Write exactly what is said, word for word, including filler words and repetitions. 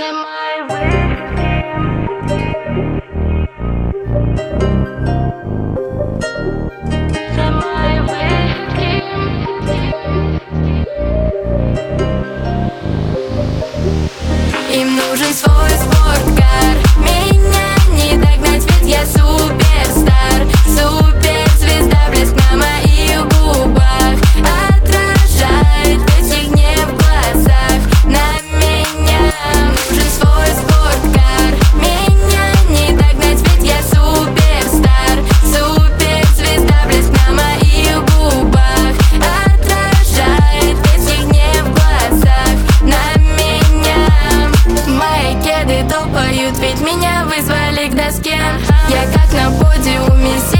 Все мои выходки. Все мои выходки. Им нужен свой спорткар. Меня не догнать, ведь я суперстар. Суперзвезда, блеск на моих губах отражает весь их гнев в глазах. На меня нужен свой спорткар. Меня не догнать, ведь я суперстар. Суперзвезда, блеск на моих губах отражает весь их гнев в глазах. На меня мои кеды топают, ведь меня вызвали к доске. Я как на подиуме